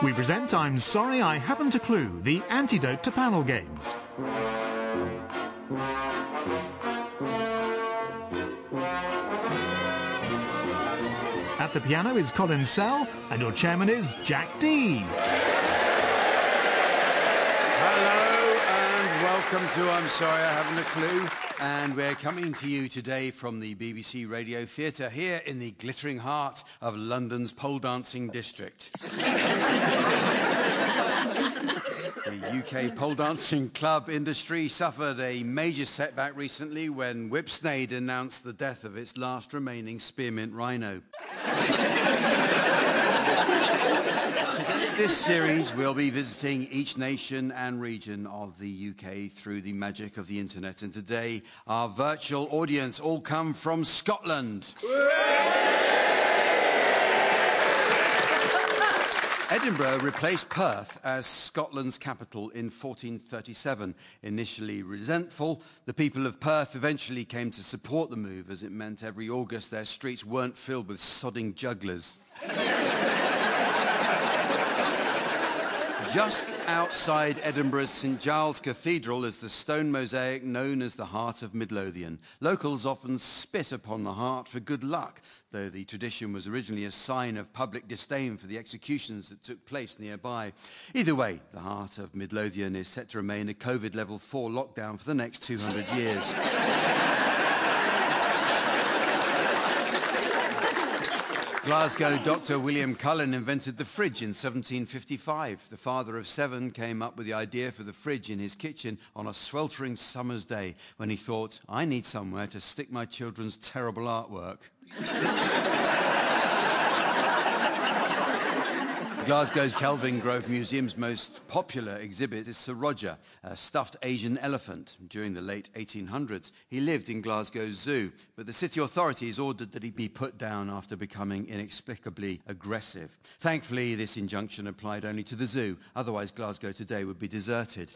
We present I'm Sorry I Haven't a Clue, the antidote to panel games. At the piano is Colin Sell, and your chairman is Jack Dee. Hello and welcome to I'm Sorry I Haven't a Clue. And we're coming to you today from the BBC Radio Theatre here in the glittering heart of London's pole dancing district. The UK pole dancing club industry suffered a major setback recently when Whipsnade announced the death of its last remaining spearmint rhino. This series will be visiting each nation and region of the UK through the magic of the internet. And today, our virtual audience all come from Scotland. Edinburgh replaced Perth as Scotland's capital in 1437. Initially resentful, the people of Perth eventually came to support the move, as it meant every August their streets weren't filled with sodding jugglers. Just outside Edinburgh's St Giles Cathedral is the stone mosaic known as the Heart of Midlothian. Locals often spit upon the heart for good luck, though the tradition was originally a sign of public disdain for the executions that took place nearby. Either way, the Heart of Midlothian is set to remain a COVID level 4 lockdown for the next 200 years. Glasgow Dr. William Cullen invented the fridge in 1755. The father of 7 came up with the idea for the fridge in his kitchen on a sweltering summer's day when he thought, I need somewhere to stick my children's terrible artwork. Glasgow's Kelvin Grove Museum's most popular exhibit is Sir Roger, a stuffed Asian elephant. During the late 1800s, he lived in Glasgow's zoo, but the city authorities ordered that he be put down after becoming inexplicably aggressive. Thankfully, this injunction applied only to the zoo, otherwise Glasgow today would be deserted.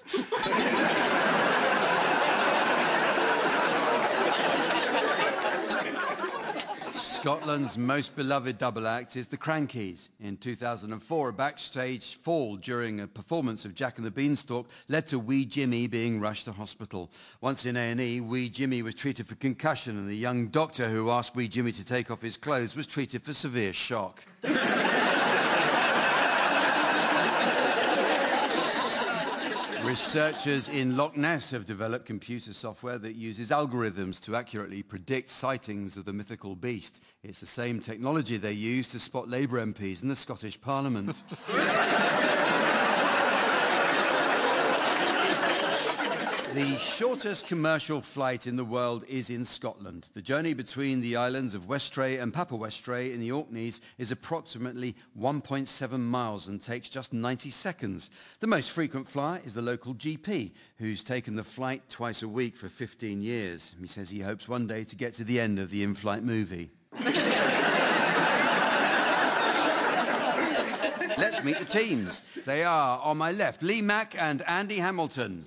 Scotland's most beloved double act is the Crankies. In 2004, a backstage fall during a performance of Jack and the Beanstalk led to Wee Jimmy being rushed to hospital. Once in A&E, Wee Jimmy was treated for concussion, and the young doctor who asked Wee Jimmy to take off his clothes was treated for severe shock. Researchers in Loch Ness have developed computer software that uses algorithms to accurately predict sightings of the mythical beast. It's the same technology they use to spot Labour MPs in the Scottish Parliament. The shortest commercial flight in the world is in Scotland. The journey between the islands of Westray and Papa Westray in the Orkneys is approximately 1.7 miles and takes just 90 seconds. The most frequent flyer is the local GP, who's taken the flight twice a week for 15 years. He says he hopes one day to get to the end of the in-flight movie. Let's meet the teams. They are, on my left, Lee Mack and Andy Hamilton.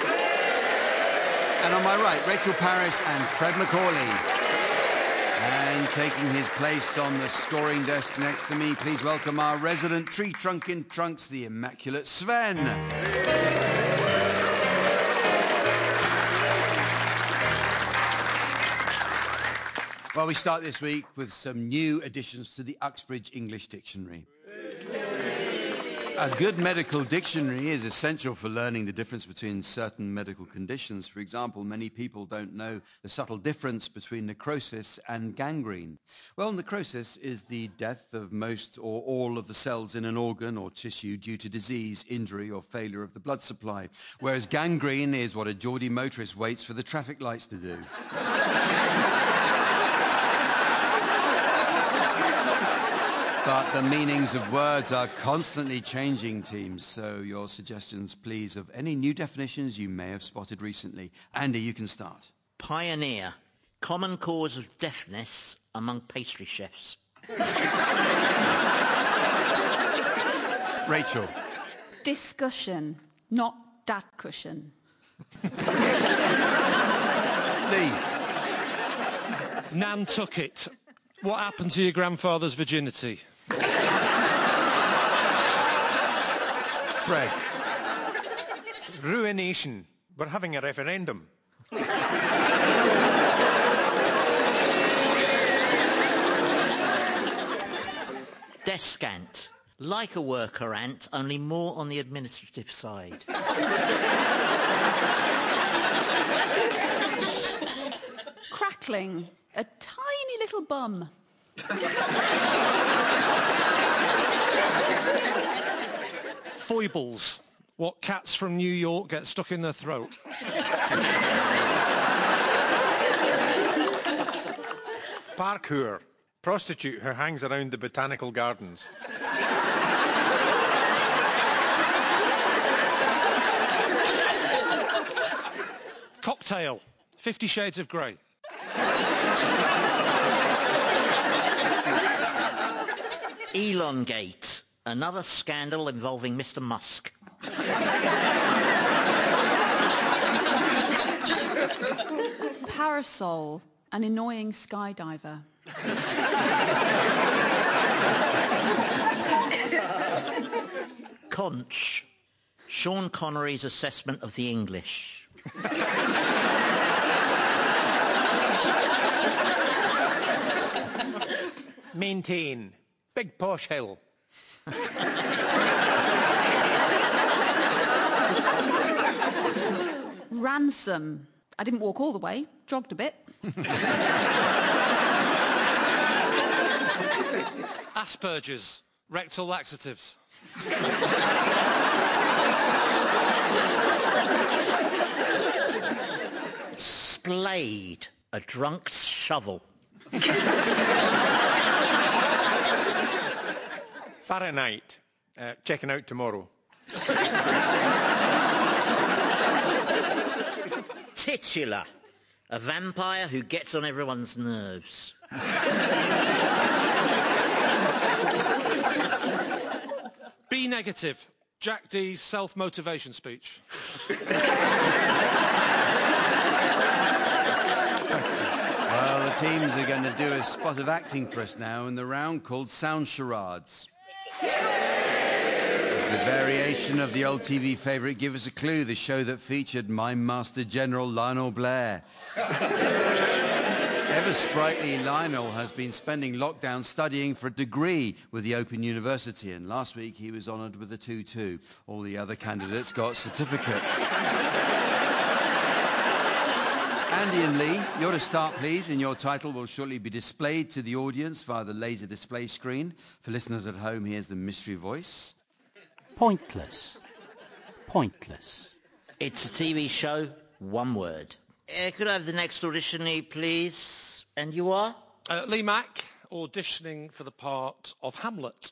And on my right, Rachel Parris and Fred Macaulay. And taking his place on the scoring desk next to me, please welcome our resident tree trunk in trunks, the immaculate Sven. Well, we start this week with some new additions to the Uxbridge English Dictionary. A good medical dictionary is essential for learning the difference between certain medical conditions. For example, many people don't know the subtle difference between necrosis and gangrene. Well, necrosis is the death of most or all of the cells in an organ or tissue due to disease, injury or failure of the blood supply, whereas gangrene is what a Geordie motorist waits for the traffic lights to do. But the meanings of words are constantly changing, teams, so your suggestions, please, of any new definitions you may have spotted recently. Andy, you can start. Pioneer. Common cause of deafness among pastry chefs. Rachel. Discussion, not dat cushion. Lee. Nantucket. What happened to your grandfather's virginity? Fred. Ruination. We're having a referendum. Descant. Like a worker ant, only more on the administrative side. Crackling. A tiny little bum. Foibles. What cats from New York get stuck in their throat. Parkour. Prostitute who hangs around the botanical gardens. Cocktail. 50 Shades of Grey. Elongate. Another scandal involving Mr. Musk. Parasol. An annoying skydiver. Conch. Sean Connery's assessment of the English. Maintain. Big posh hill. Ransom. I didn't walk all the way, jogged a bit. Asperger's. Rectal laxatives. Splayed. A drunk's shovel. Fahrenheit. Checking out tomorrow. Titular. A vampire who gets on everyone's nerves. B negative. Jack D's self-motivation speech. Well, the teams are going to do a spot of acting for us now in the round called Sound Charades. It's the variation of the old TV favourite Give Us a Clue, the show that featured Mime Master General Lionel Blair. Ever sprightly Lionel has been spending lockdown studying for a degree with the Open University, and last week he was honoured with a 2-2. All the other candidates got certificates. Andy and Lee, you're to start, please, and your title will shortly be displayed to the audience via the laser display screen. For listeners at home, here's the mystery voice. Pointless. Pointless. It's a TV show, one word. Could I have the next audition, please? And you are? Lee Mack, auditioning for the part of Hamlet.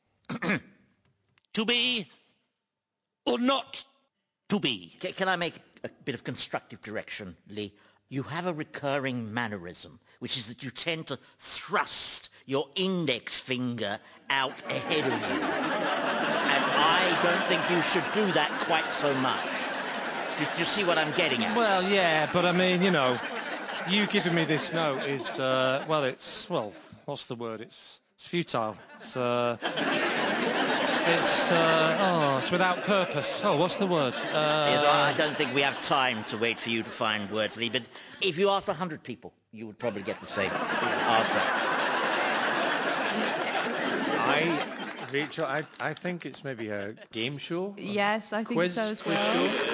To be or not to be? Can I make a bit of constructive direction, Lee? You have a recurring mannerism, which is that you tend to thrust your index finger out ahead of you. And I don't think you should do that quite so much. Do you see what I'm getting at? Well, yeah, but I mean, you know, you giving me this note is, what's the word? It's futile. It's without purpose. Oh, what's the word? I don't think we have time to wait for you to find words, Lee, but if you asked 100 people, you would probably get the same answer. Rachel, I think it's maybe a game show. Yes, I think Quiz, so as quiz well. show.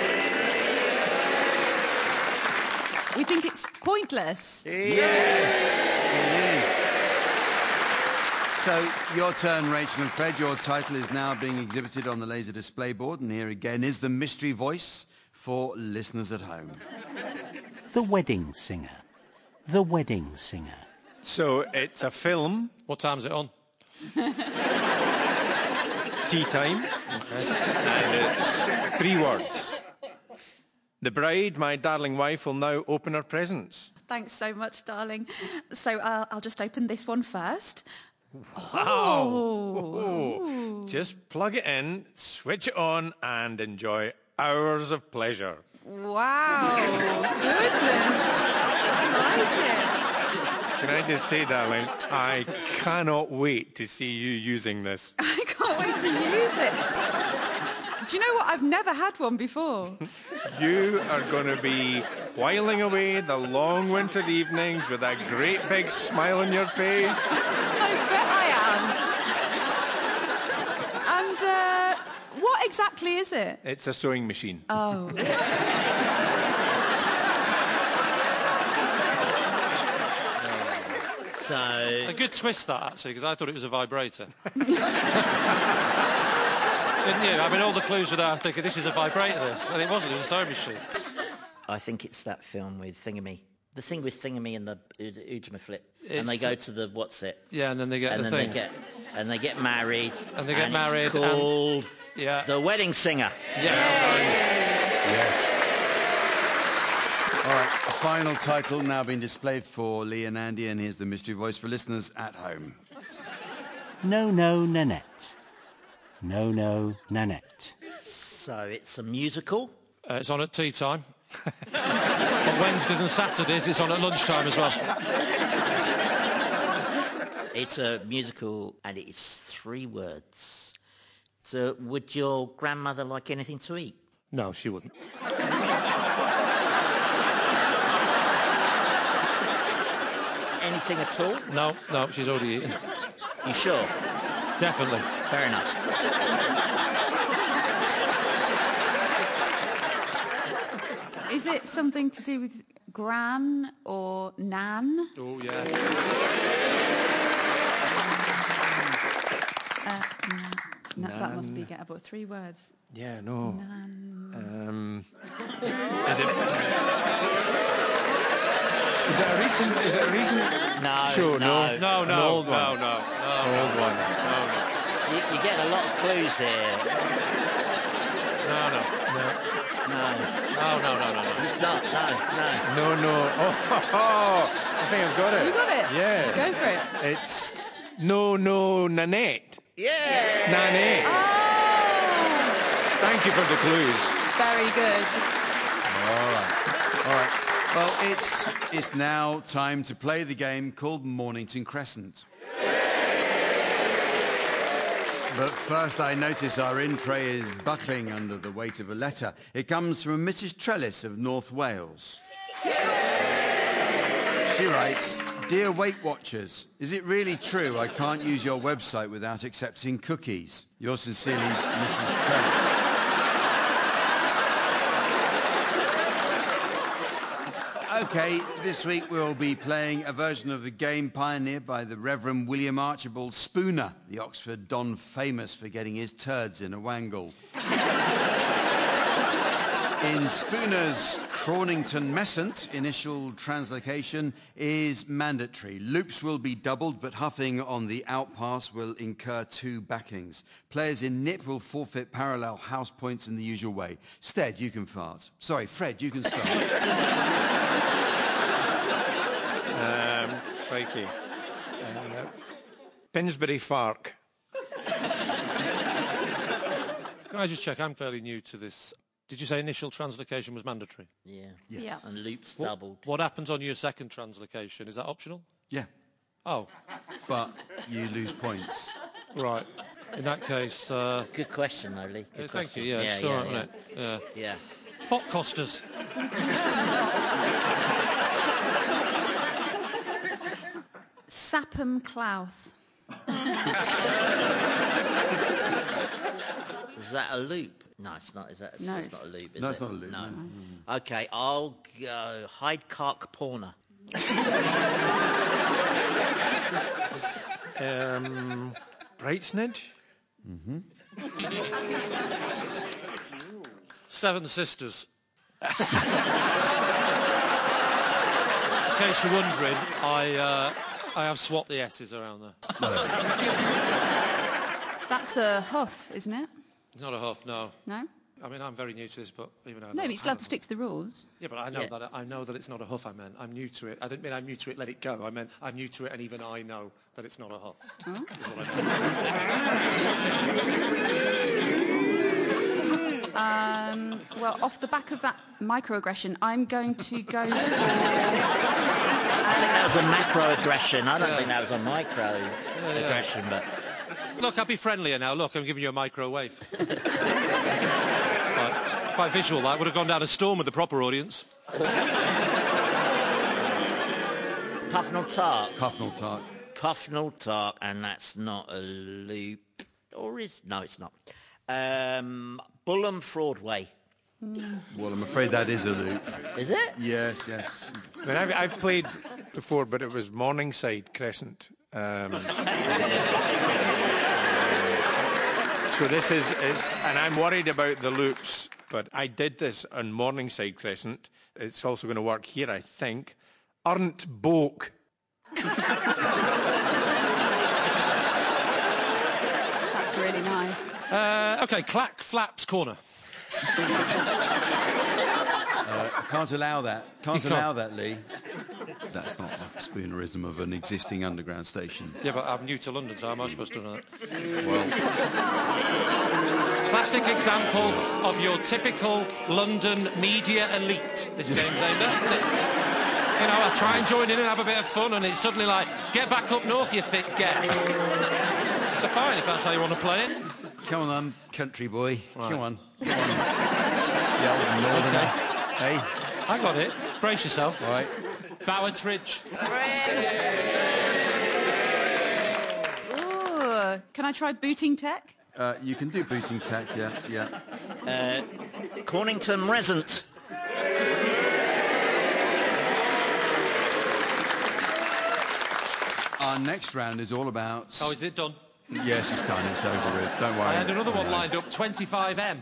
We think it's pointless. Yes, it is. So, your turn, Rachel and Fred. Your title is now being exhibited on the laser display board, and here again is the mystery voice for listeners at home. The Wedding Singer. The Wedding Singer. So, it's a film. What time's it on? Tea time. Okay. And it's 3 words. The bride, my darling wife, will now open her presents. Thanks so much, darling. So I'll just open this one first. Wow. Oh. Just plug it in, switch it on, and enjoy hours of pleasure. Wow. Goodness. I like it. Can I just say, darling, I cannot wait to see you using this. I can't wait to use it. Do you know what? I've never had one before. You are going to be whiling away the long winter evenings with a great big smile on your face. I bet I am. And what exactly is it? It's a sewing machine. Oh. So... A good twist, that, actually, because I thought it was a vibrator. Didn't you? I mean, all the clues were there. I'm thinking, this is a vibrator, this. And it wasn't. It was a sewing machine. I think it's that film with Thingamy. The thing with Thingamy and the Ujima Flip. And they go to the what's it? Yeah, and then they get and the then thing. They get married. And they get married. It's called yeah. The Wedding Singer. Yes. All right, the final title now being displayed for Lee and Andy, and here's the mystery voice for listeners at home. No, no, Nanette. No, no, Nanette. So it's a musical. It's on at tea time. On Wednesdays and Saturdays, it's on at lunchtime as well. It's a musical, and it's 3 words. So would your grandmother like anything to eat? No, she wouldn't. Anything at all? No, she's already eaten. You sure? Definitely. Fair enough. Is it something to do with gran or nan? Oh, yeah. That must be gettable. 3 words. Yeah, no. Nan. Is it a recent No, show? no. No. Old one. No. Old one. You get a lot of clues here. No. It's not. No. No. Oh, I think I've got it. You got it? Yeah. Go for it. It's no, Nanette. Yeah. Nanette. Oh, Thank you for the clues. very good. All right. Well, it's now time to play the game called Mornington Crescent. But first, I notice our in tray is buckling under the weight of a letter. It comes from Mrs. Trellis of North Wales. She writes, "Dear Weight Watchers, is it really true I can't use your website without accepting cookies? Yours sincerely, Mrs. Trellis." Okay, this week we'll be playing a version of the game pioneered by the Reverend William Archibald Spooner, the Oxford Don famous for getting his turds in a wangle. In Spooner's Cronington Messant, initial translocation is mandatory. Loops will be doubled, but huffing on the outpass will incur 2 backings. Players in Nip will forfeit parallel house points in the usual way. Stead, you can fart. Sorry, Fred, you can start. Crikey. Pinsbury Fark. Can I just check? I'm fairly new to this. Did you say initial translocation was mandatory? Yeah. Yeah. And loops doubled. What happens on your second translocation? Is that optional? Yeah, Oh, but you lose points. right. In that case... Good question, though, Lee. Good thank question. you. Yeah, it's all right, yeah. isn't it? Yeah. Fot costers. Sapham Clouth. Was that a loop? No, it's not. Is that? No, it's not a loop. Is No, it? it's not a loop, No. no. Okay, I'll go Hyde Park Porner. Brightsnidge? Seven Sisters. In case you're wondering, I have swapped the S's around there. That's a huff, isn't it? It's not a huff, no. No? I mean, I'm very new to this, but even though... No, but it's allowed to stick to the rules. Yeah, but I know that it's not a huff, I meant. I'm new to it. I didn't mean I'm new to it, let it go. I meant I'm new to it, and even I know that it's not a huff. Oh. Is what I meant. Well, off the back of that microaggression, I'm going to go for... I think that was a macroaggression. I don't think that was a microaggression, but... Look, I'll be friendlier now. Look, I'm giving you a microwave. Quite visual, that. Would have gone down a storm with the proper audience. Pufnell Tark. Pufnell Tark. Pufnell Tark, and that's not a loop. Or is... No, it's not. Bulham Broadway. Well, I'm afraid that is a loop. Is it? Yes, yes. I mean, I've played before, but it was Morningside Crescent. So this is... And I'm worried about the loops, but I did this on Morningside Crescent. It's also going to work here, I think. Arnt Boak. That's really nice. OK, Clack Flaps Corner. I can't allow that. Can't allow that, Lee. That's not a spoonerism of an existing underground station. Yeah, but I'm new to London, so how am I supposed to know that? Well, Classic example of your typical London media elite. This game's aimed at, isn't it? You know, I try and join in and have a bit of fun, and it's suddenly like, get back up north, you thick get. So fine, if that's how you want to play it. come on, country boy. Right. Come on. You old northerner. Hey? I got it. Brace yourself. All right. Bowitridge. Ooh, can I try booting tech? You can do booting tech, yeah. Cornington Resent. Our next round is all about... Oh, is it done? Yes, it's done. It's over with. Don't worry. I had another one lined up, 25M.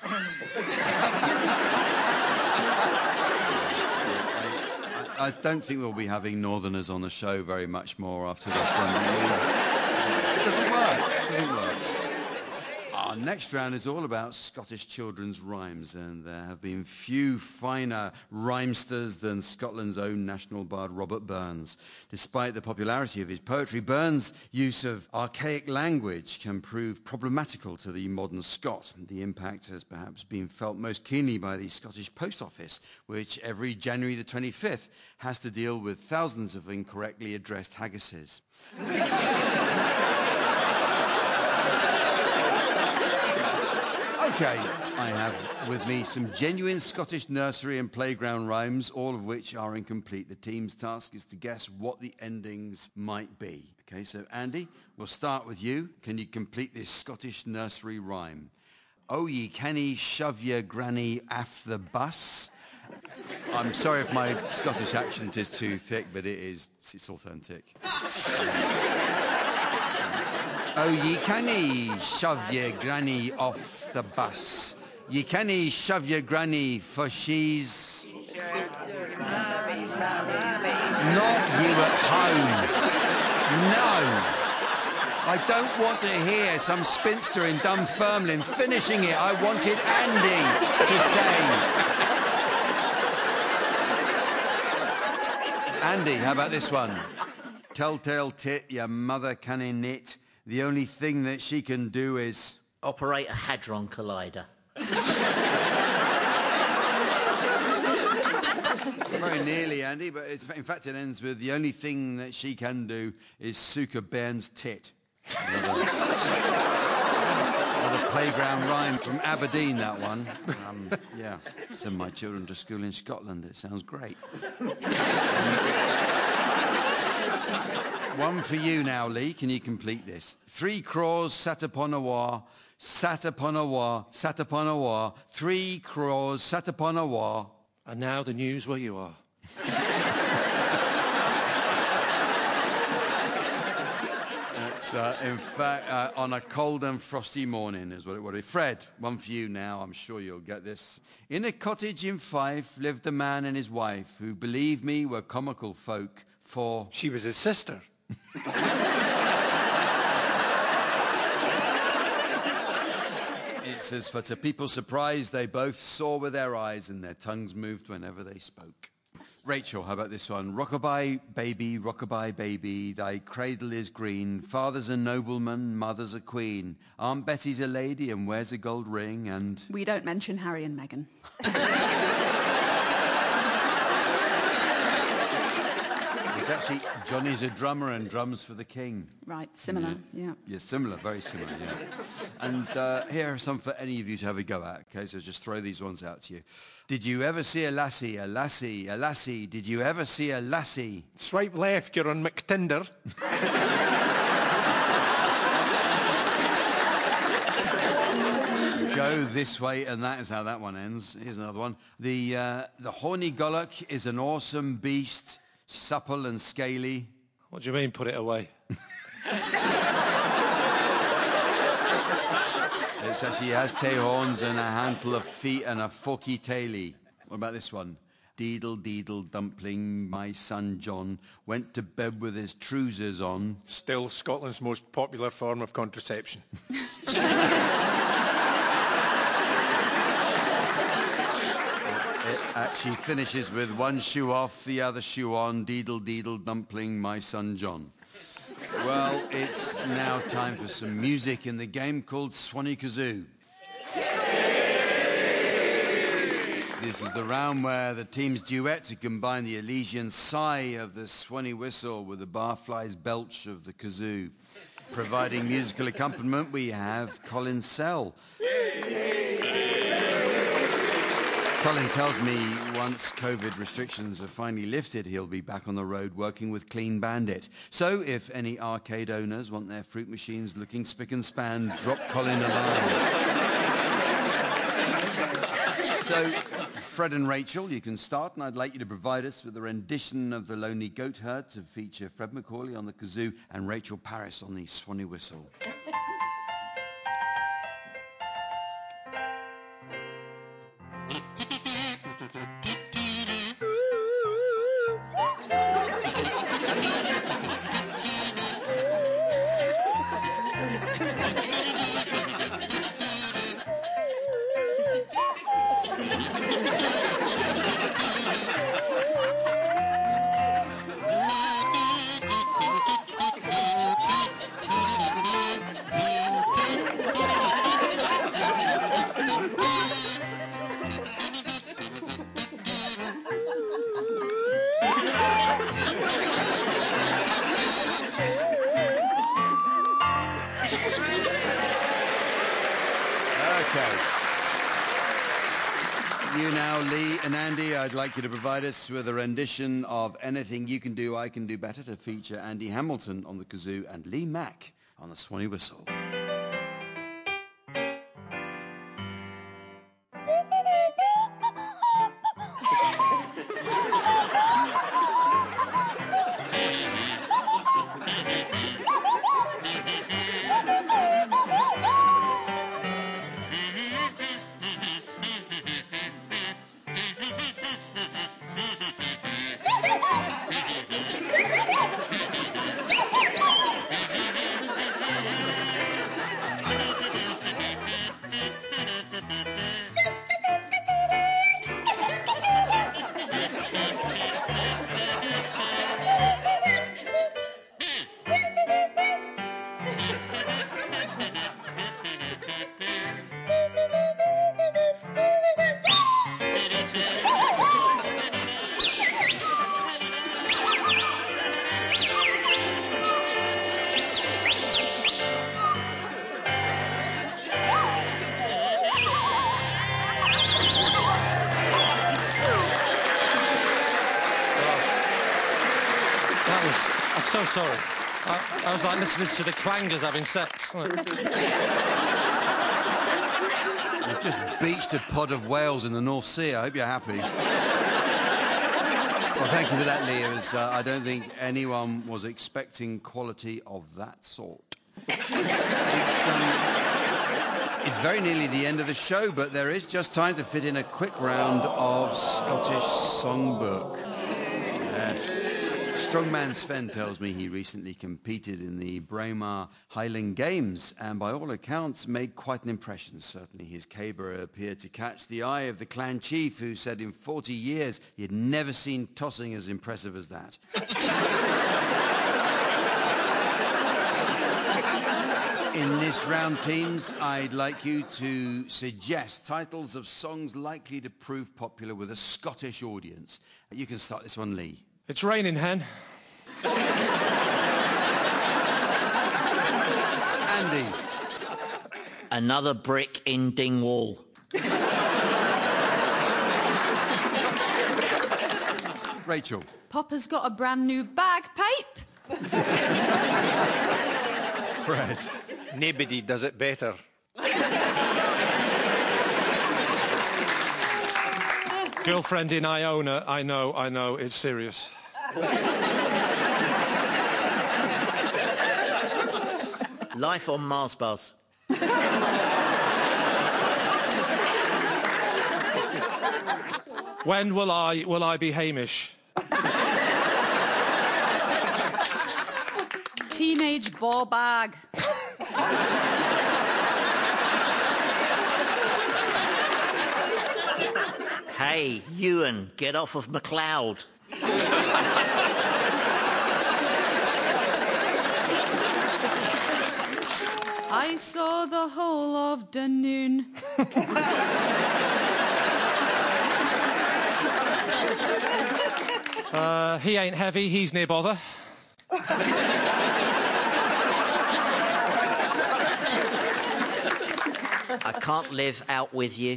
I don't think we'll be having Northerners on the show very much more after this one. It doesn't work. Our next round is all about Scottish children's rhymes, and there have been few finer rhymesters than Scotland's own national bard Robert Burns. Despite the popularity of his poetry, Burns' use of archaic language can prove problematical to the modern Scot. The impact has perhaps been felt most keenly by the Scottish Post Office, which every January the 25th has to deal with thousands of incorrectly addressed haggises. Okay, I have with me some genuine Scottish nursery and playground rhymes, all of which are incomplete. The team's task is to guess what the endings might be. Okay, so Andy, we'll start with you. Can you complete this Scottish nursery rhyme? Oh, ye canny shove your granny aff the bus. I'm sorry if my Scottish accent is too thick, but it's authentic. Oh, ye canny shove your granny off the bus. Ye canny shove your granny, for she's... not you at home. No. I don't want to hear some spinster in Dunfermline finishing it. I wanted Andy to say. Andy, how about this one? Telltale tit, your mother canny knit. The only thing that she can do is... Operate a Hadron Collider. Very nearly, Andy, but in fact it ends with the only thing that she can do is Suka Bairn's tit. Another playground rhyme from Aberdeen, that one. Yeah, send my children to school in Scotland. It sounds great. One for you now, Lee. Can you complete this? 3 craws sat upon a war, sat upon a war, sat upon a war. 3 craws sat upon a war. And now the news where you are. It's, in fact, on a cold and frosty morning is what it would be. Fred, one for you now. I'm sure you'll get this. In a cottage in Fife lived a man and his wife who, believe me, were comical folk, for... She was his sister. It says, for to people's surprise, they both saw with their eyes and their tongues moved whenever they spoke. Rachel, how about this one? Rockabye, baby, thy cradle is green. Father's a nobleman, mother's a queen. Aunt Betty's a lady and wears a gold ring and... We don't mention Harry and Meghan. It's actually Johnny's a drummer and drums for the king. Right, similar, yeah. Yeah, similar, very similar, yeah. And here are some for any of you to have a go at, okay? So just throw these ones out to you. Did you ever see a lassie, a lassie, a lassie? Did you ever see a lassie? Swipe left, you're on McTinder. Go this way, and that is how that one ends. Here's another one. The horny gollock is an awesome beast, supple and scaly. What do you mean, put it away? It actually has tail horns and a handful of feet and a forky taily. What about this one? Deedle, deedle, dumpling, my son John went to bed with his trousers on. Still Scotland's most popular form of contraception. It actually finishes with one shoe off, the other shoe on, deedle, deedle, dumpling, my son John. Well, it's now time for some music in the game called Swanee Kazoo. This is the round where the teams duet to combine the Elysian sigh of the Swanee whistle with the barfly's belch of the kazoo. Providing musical accompaniment, we have Colin Sell. Colin tells me once COVID restrictions are finally lifted, he'll be back on the road working with Clean Bandit. So if any arcade owners want their fruit machines looking spick and span, drop Colin a line. So, Fred and Rachel, you can start, and I'd like you to provide us with a rendition of The Lonely Goat Herd to feature Fred Macaulay on the kazoo and Rachel Parris on the Swanee whistle. You now, Lee and Andy, I'd like you to provide us with a rendition of Anything You Can Do, I Can Do Better to feature Andy Hamilton on the kazoo and Lee Mack on the Swanee whistle. I'm so sorry. I was like listening to the Clangers having sex. You've just beached a pod of whales in the North Sea. I hope you're happy. Well, thank you for that, Lee. I don't think anyone was expecting quality of that sort. It's very nearly the end of the show, but there is just time to fit in a quick round of Scottish Songbook. Yes. Strongman Sven tells me he recently competed in the Braemar Highland Games and by all accounts made quite an impression. Certainly his caber appeared to catch the eye of the clan chief, who said in 40 years he had never seen tossing as impressive as that. In this round, teams, I'd like you to suggest titles of songs likely to prove popular with a Scottish audience. You can start this one, Lee. It's raining, Hen. Andy. Another brick in Dingwall. Rachel. Popper's got a brand new bagpipe. Fred. Nobody does it better. Girlfriend in Iona, I know, it's serious. Life on Mars bars. When will I be Hamish? Teenage ball bag. Hey, Ewan, get off of McLeod. I saw the whole of Dunoon. He ain't heavy, he's near bother. I can't live out with you.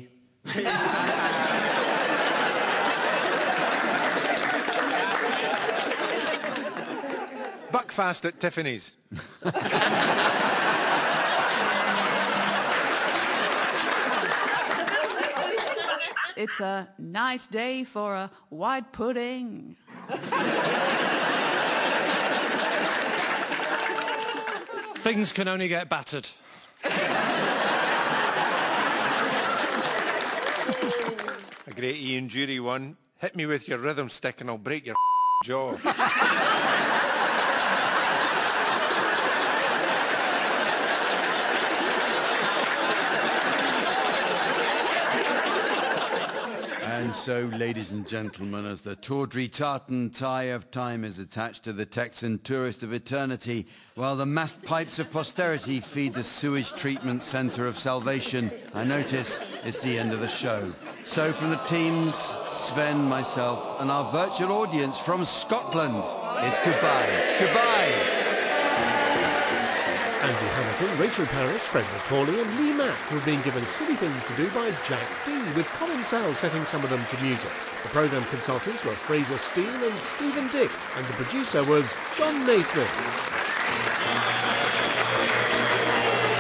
Buckfast at Tiffany's. It's a nice day for a white pudding. Things can only get battered. A great Ian Dury one. Hit me with your rhythm stick and I'll break your jaw. And so, ladies and gentlemen, as the tawdry tartan tie of time is attached to the Texan tourist of eternity, while the massed pipes of posterity feed the sewage treatment centre of salvation, I notice it's the end of the show. So from the teams, Sven, myself, and our virtual audience from Scotland, it's goodbye. Goodbye! Andy Hamilton, Rachel Paris, Fred McCauley and Lee Mack have been given Silly Things to Do by Jack D, with Colin Sell setting some of them to music. The programme consultants were Fraser Steele and Stephen Dick, and the producer was John Naismith.